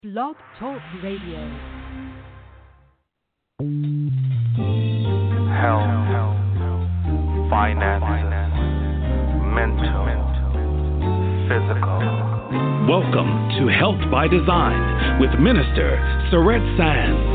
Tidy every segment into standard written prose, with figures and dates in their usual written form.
Blog Talk Radio. Health, finances, mental, physical. Welcome to Health by Design with Minister Surette Sands.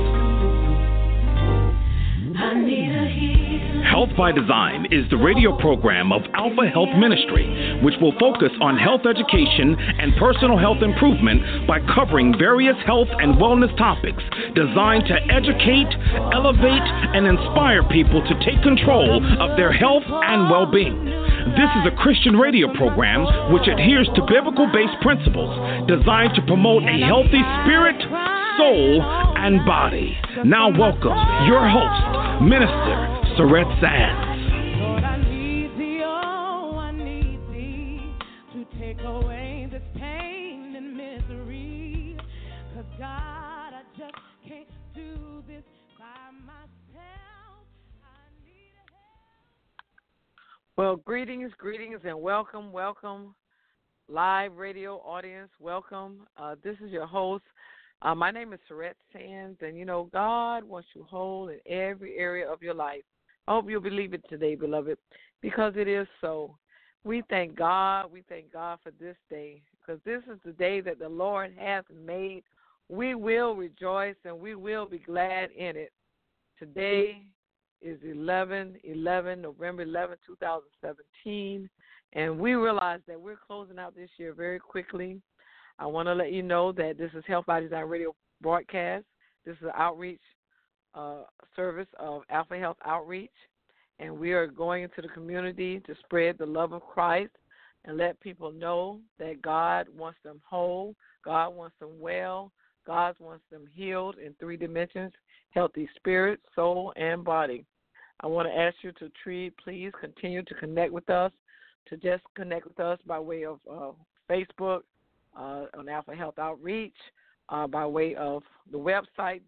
Health by Design is the radio program of Alpha Health Ministry, which will focus on health education and personal health improvement by covering various health and wellness topics designed to educate, elevate, and inspire people to take control of their health and well-being. This is a Christian radio program which adheres to biblical-based principles designed to promote a healthy spirit, soul, and body. Now welcome your host, Minister Surette Sands. Lord, I need thee, oh, I need thee to take away this pain and misery. 'Cause God, I just can't do this by myself. I need help. Well, greetings, and welcome, live radio audience, welcome. This is your host. My name is Surette Sands, and God wants you whole in every area of your life. I hope you'll believe it today, beloved, because it is so. We thank God for this day, because this is the day that the Lord hath made. We will rejoice and we will be glad in it. Today is November 11, 2017, and we realize that we're closing out this year very quickly. I want to let you know that this is Health by Design Radio broadcast. This is an outreach service of Alpha Health Outreach, and we are going into the community to spread the love of Christ and let people know that God wants them whole, God wants them well, God wants them healed in 3 dimensions: healthy spirit, soul, and body. I want to ask you to please continue to connect with us, to just connect with us by way of Facebook, on Alpha Health Outreach, by way of the website,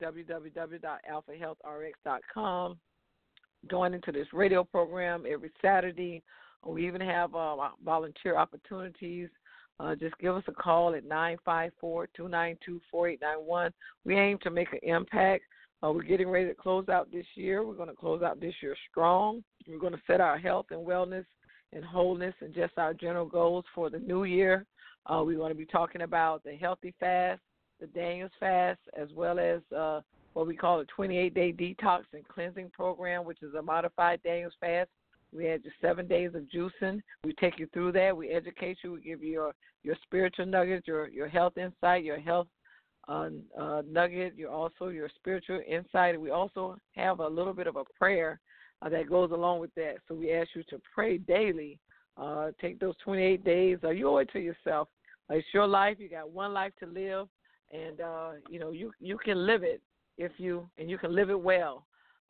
www.alphahealthrx.com. Join into this radio program every Saturday. We even have volunteer opportunities. Just give us a call at 954-292-4891. We aim to make an impact. We're getting ready to close out this year. We're going to close out this year strong. We're going to set our health and wellness and wholeness and just our general goals for the new year. We're going to be talking about the Healthy Fast, the Daniel's Fast, as well as what we call a 28-day detox and cleansing program, which is a modified Daniel's Fast. We had just 7 days of juicing. We take you through that. We educate you. We give you your spiritual nuggets, your health insight, your health nugget, your spiritual insight. And we also have a little bit of a prayer that goes along with that. So we ask you to pray daily. Take those 28 days. You owe it to yourself. It's your life. You got one life to live, and you can live it you can live it well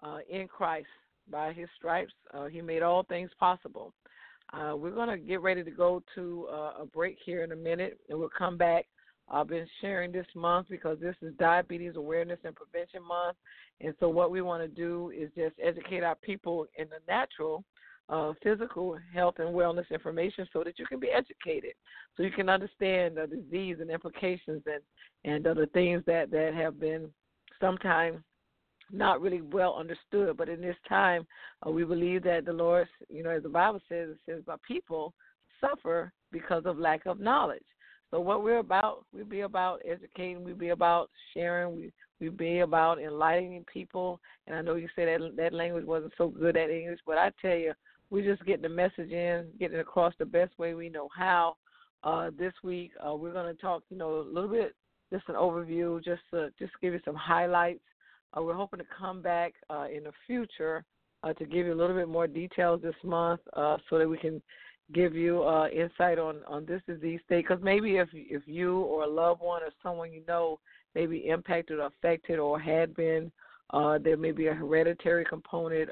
in Christ. By His stripes, He made all things possible. We're going to get ready to go to a break here in a minute, and we'll come back. I've been sharing this month because this is Diabetes Awareness and Prevention Month, and so what we want to do is just educate our people in the natural physical health and wellness information so that you can be educated, so you can understand the disease and implications and the things that have been sometimes not really well understood. But in this time, we believe that the Lord, as the Bible says, my people suffer because of lack of knowledge. So what we're about, we be about educating, we be about sharing, we be about enlightening people. And I know you said that language wasn't so good at English, but I tell you, we just get the message in, getting it across the best way we know how. This week, we're going to talk, a little bit, just an overview, just give you some highlights. We're hoping to come back in the future to give you a little bit more details this month so that we can give you insight on this disease state. Because maybe if you or a loved one or someone you know may be impacted or affected or had been, there may be a hereditary component.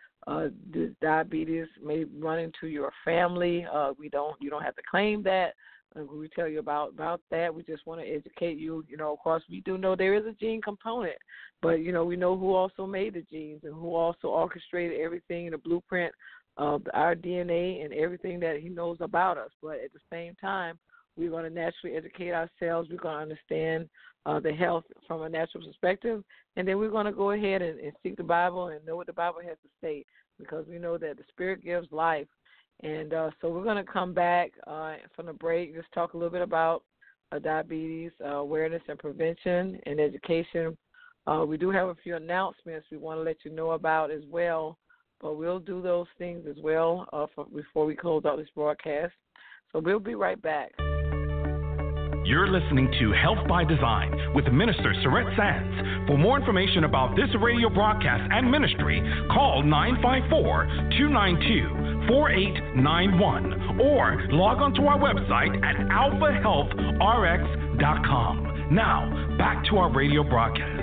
This diabetes may run into your family. You don't have to claim that. We tell you about that. We just want to educate you. Of course, we do know there is a gene component, but, we know who also made the genes and who also orchestrated everything in the blueprint of our DNA and everything that He knows about us. But at the same time, we're going to naturally educate ourselves. We're going to understand the health from a natural perspective, and then we're going to go ahead and seek the Bible and know what the Bible has to say, because we know that the Spirit gives life. And so we're going to come back from the break, just talk a little bit about diabetes, awareness and prevention and education. We do have a few announcements we want to let you know about as well, but we'll do those things as well before we close out this broadcast. So we'll be right back. You're listening to Health by Design with Minister Surette Sands. For more information about this radio broadcast and ministry, call 954-292-4891 or log on to our website at alphahealthrx.com. Now, back to our radio broadcast.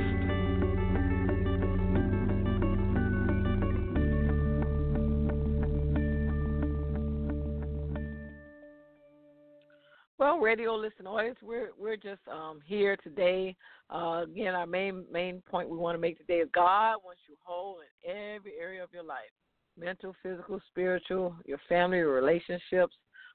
Well, radio listen audience, we're just here today. Again, our main point we want to make today is God wants you whole in every area of your life: mental, physical, spiritual, your family, your relationships,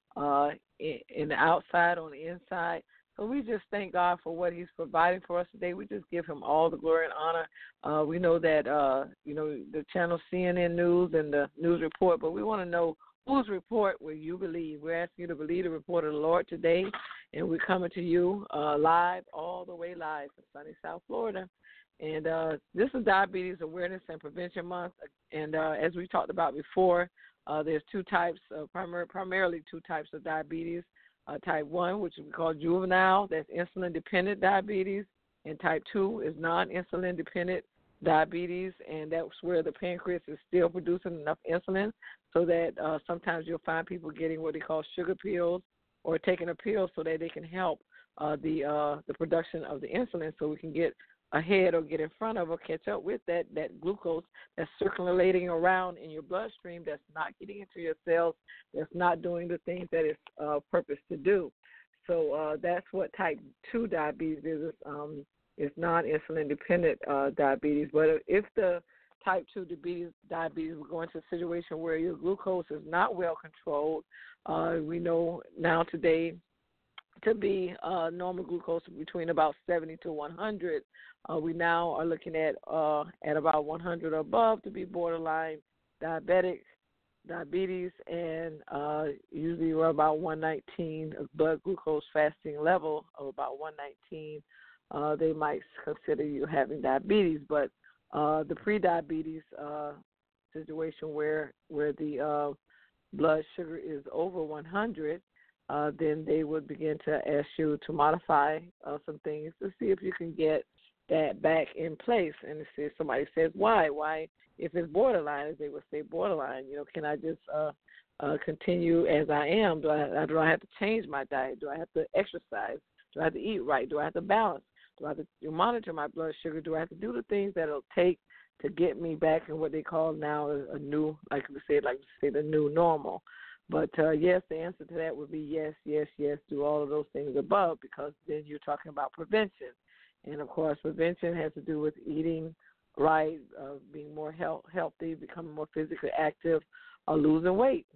in the outside, on the inside. So we just thank God for what He's providing for us today. We just give Him all the glory and honor. We know that the channel CNN News and the news report, but we want to know, whose report will you believe? We're asking you to believe the report of the Lord today, and we're coming to you live, all the way live from sunny South Florida. And this is Diabetes Awareness and Prevention Month. And as we talked about before, there's two types, primarily two types of diabetes. Type 1, which we call juvenile, that's insulin-dependent diabetes, and type 2 is non-insulin-dependent diabetes, and that's where the pancreas is still producing enough insulin so that sometimes you'll find people getting what they call sugar pills or taking a pill so that they can help the production of the insulin, so we can get ahead or get in front of or catch up with that glucose that's circulating around in your bloodstream, that's not getting into your cells, that's not doing the things that it's purposed to do. So that's what type 2 diabetes is. It's non-insulin dependent diabetes. But if the type 2 diabetes will go into a situation where your glucose is not well controlled, we know now today to be normal glucose between about 70 to 100. We now are looking at about 100 or above to be borderline diabetes, and usually we're about 119 blood glucose fasting level of about 119. They might consider you having diabetes, but the pre-diabetes situation where the blood sugar is over 100, then they would begin to ask you to modify some things to see if you can get that back in place. And if somebody says, why, if it's borderline, as they would say borderline, can I just continue as I am? Do I have to change my diet? Do I have to exercise? Do I have to eat right? Do I have to balance? Do I have to monitor my blood sugar? Do I have to do the things that it'll take to get me back in what they call now a new, like we say, the new normal? But, yes, the answer to that would be yes, do all of those things above, because then you're talking about prevention. And, of course, prevention has to do with eating right, being more healthy, becoming more physically active, losing weight.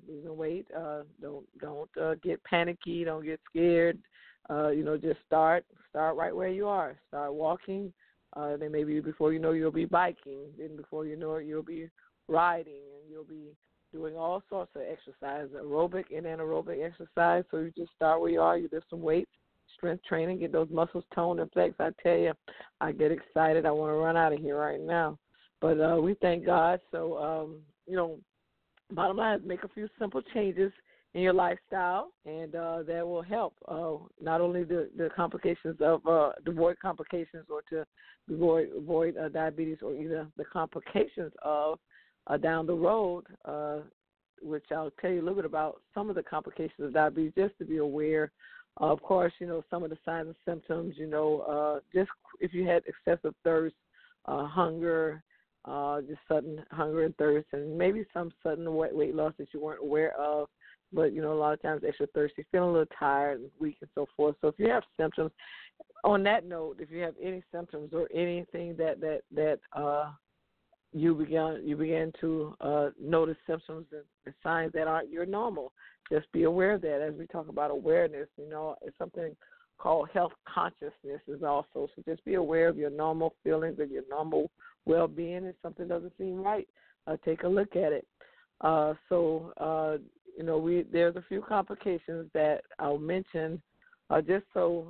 Don't get panicky. Don't get scared. Just start right where you are. Start walking. Then maybe before you know, you'll be biking. Then before you know it, you'll be riding, and you'll be doing all sorts of exercise, aerobic and anaerobic exercise. So you just start where you are. You lift some weights, strength training, get those muscles toned and flexed. I tell you, I get excited. I want to run out of here right now. But we thank God. So, bottom line is make a few simple changes in your lifestyle, and that will help not only the complications of avoid complications or to avoid diabetes, or either the complications of down the road, which I'll tell you a little bit about some of the complications of diabetes, just to be aware. Of course, some of the signs and symptoms, just if you had excessive thirst, hunger, just sudden hunger and thirst, and maybe some sudden weight loss that you weren't aware of. But, a lot of times extra thirsty, feeling a little tired and weak and so forth. So if you have symptoms, on that note, if you have any symptoms or anything that you begin to notice symptoms and signs that aren't your normal, just be aware of that. As we talk about awareness, it's something called health consciousness is also. So just be aware of your normal feelings and your normal well-being. If something doesn't seem right, take a look at it. There's a few complications that I'll mention just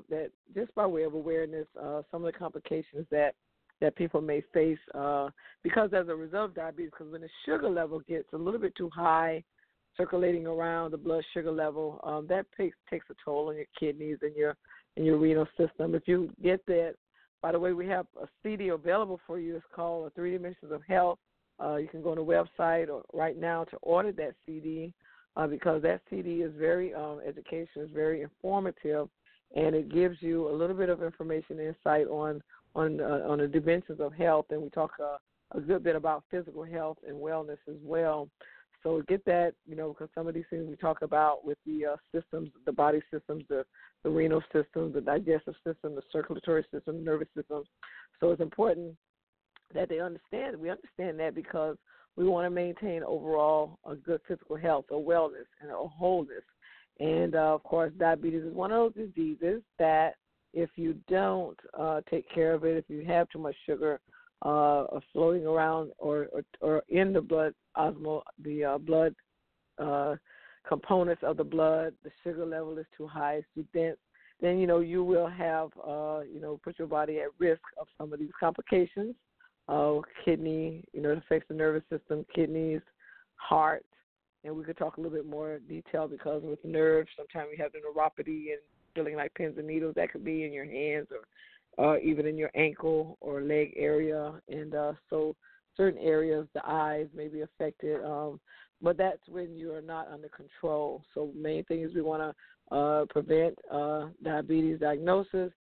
by way of awareness, some of the complications that people may face because as a result of diabetes, because when the sugar level gets a little bit too high, circulating around the blood sugar level, that takes a toll on your kidneys and your renal system. If you get that, by the way, we have a CD available for you. It's called 3 Dimensions of Health. You can go on the website or right now to order that CD because that CD is very educational, it's very informative, and it gives you a little bit of information, insight on the dimensions of health, and we talk a good bit about physical health and wellness as well. So get that, because some of these things we talk about with the systems, the body systems, the renal system, the digestive system, the circulatory system, the nervous system. So it's important that they understand. We understand that because we want to maintain overall a good physical health, a wellness, and a wholeness. And, of course, diabetes is one of those diseases that if you don't take care of it, if you have too much sugar floating around or in the blood, blood components of the blood, the sugar level is too high, it's too dense, then, you will have, put your body at risk of some of these complications. Kidney, it affects the nervous system, kidneys, heart, and we could talk a little bit more detail because with nerves, sometimes you have the neuropathy and feeling like pins and needles. That could be in your hands or even in your ankle or leg area, and so certain areas, the eyes may be affected, but that's when you are not under control. So main thing is we want to prevent diabetes diagnosis,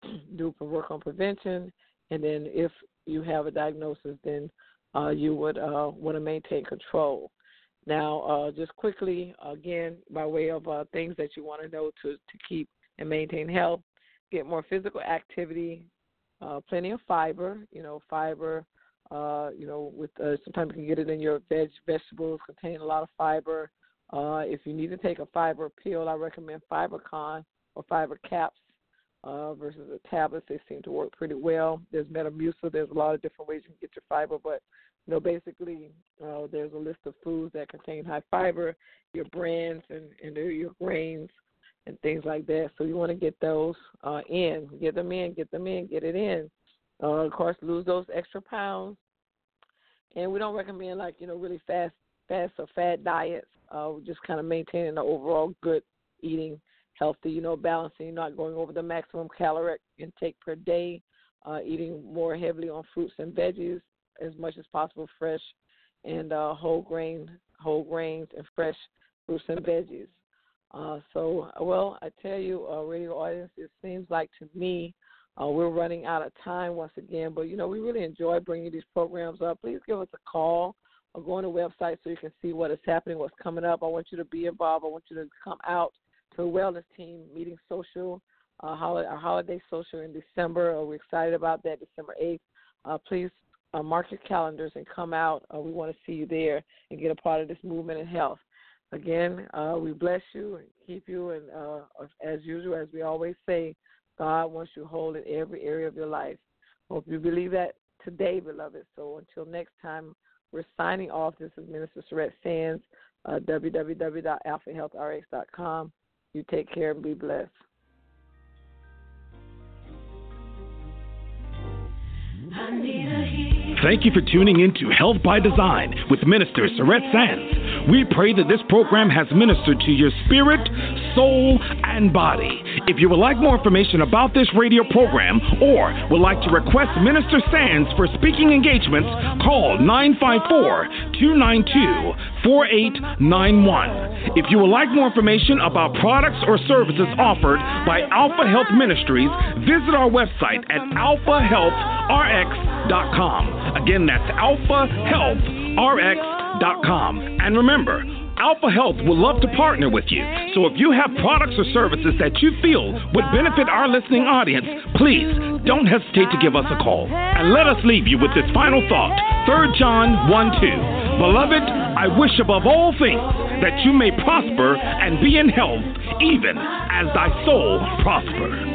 work on prevention, and then if you have a diagnosis, then you would want to maintain control. Now, just quickly, again, by way of things that you want to know to keep and maintain health, get more physical activity, plenty of fiber, fiber, with sometimes you can get it in your vegetables, contain a lot of fiber. If you need to take a fiber pill, I recommend FiberCon or fiber caps versus the tablets. They seem to work pretty well. There's Metamucil. There's a lot of different ways you can get your fiber, but basically there's a list of foods that contain high fiber, your brands and your grains and things like that. So you want to get those in, get it in. Of course, lose those extra pounds. And we don't recommend really fast or fad diets. Just kind of maintaining the overall good eating, healthy, balancing, not going over the maximum caloric intake per day, eating more heavily on fruits and veggies as much as possible, fresh and whole grains and fresh fruits and veggies. I tell you, radio audience, it seems like to me we're running out of time once again, but, we really enjoy bringing these programs up. Please give us a call or go on the website so you can see what is happening, what's coming up. I want you to be involved. I want you to come out to a wellness team meeting social, our holiday social in December. We're excited about that, December 8th. Please mark your calendars and come out. We want to see you there and get a part of this movement in health. Again, we bless you and keep you, and as usual, as we always say, God wants you whole in every area of your life. Hope you believe that today, beloved. So until next time, we're signing off. This is Minister Surette Sands, www.alphahealthrx.com. You take care and be blessed. Thank you for tuning in to Health by Design with Minister Surette Sands. We pray that this program has ministered to your spirit, soul, and body. If you would like more information about this radio program or would like to request Minister Sands for speaking engagements, call 954-292-4891. If you would like more information about products or services offered by Alpha Health Ministries, visit our website at alphahealthrx.com. Again, that's alphahealthrx.com. And remember, Alpha Health would love to partner with you. So if you have products or services that you feel would benefit our listening audience, please don't hesitate to give us a call. And let us leave you with this final thought. 3 John 1:2. Beloved, I wish above all things that you may prosper and be in health, even as thy soul prosper.